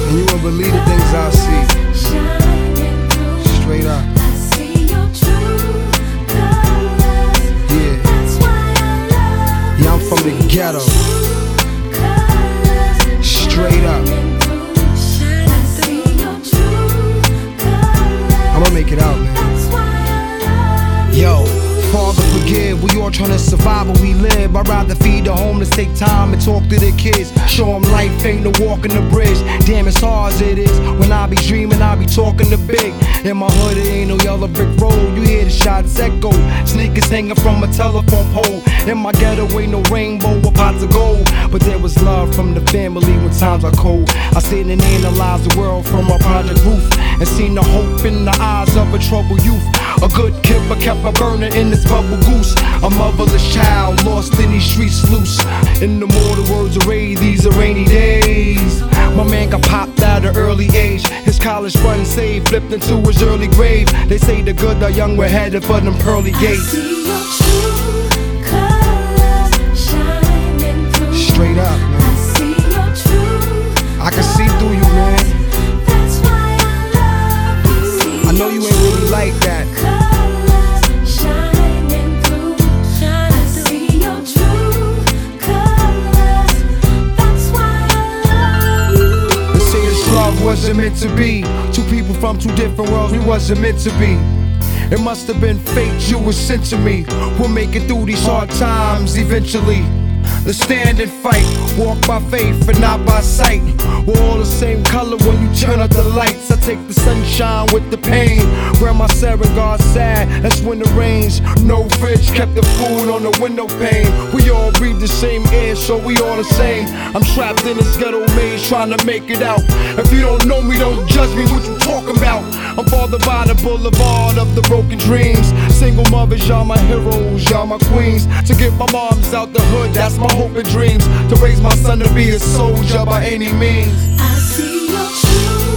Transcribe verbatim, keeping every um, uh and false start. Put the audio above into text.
And you won't believe the things I see. Straight up. Yeah. Yeah, I'm from the ghetto. Straight up. I'ma make it out, man. Yo, Father forgive, we all tryna survive but we live. I'd rather feed the homeless, take time and talk to their kids. Show them life ain't no walking the bridge. Damn, it's hard as it is. When I be dreaming, I be talking to big. In my hood, it ain't no yellow brick road. You hear the shots echo, sneakers hanging from a telephone pole. In my ghetto ain't no rainbow or pots of gold, but there was love from the family when times are cold. I sit and analyze the world from a project roof and seen the hope in the eyes of a troubled youth. A good kid but kept a burner in this bubble goose. A motherless child lost in these streets loose. In the mortal words of Ray, these are rainy days. My man got popped at an early age. His college fund saved flipped into his early grave. They say the good, the young, we're headed for them pearly gates. Straight up, man. I can see through you, man. I know you ain't really like that. They say this love wasn't meant to be. Two people from two different worlds, we wasn't meant to be. It must have been fate you were sent to me. We'll make it through these hard times eventually. Let's stand and fight, walk by faith and not by sight. We're all the same color when you turn up the lights. I take the sunshine with the pain. Where my Serengar sad, that's when it rains. No fridge, kept the food on the window pane. We all breathe the same air, so we all the same. I'm trapped in this ghetto maze trying to make it out. If you don't know me, don't judge me, what you talking about? I'm bothered by the boulevard of the broken dreams. Single mothers, y'all my heroes, y'all my queens. To get my moms out the hood, that's my hope and dreams. To raise my son to be a soldier by any means. I see your truth.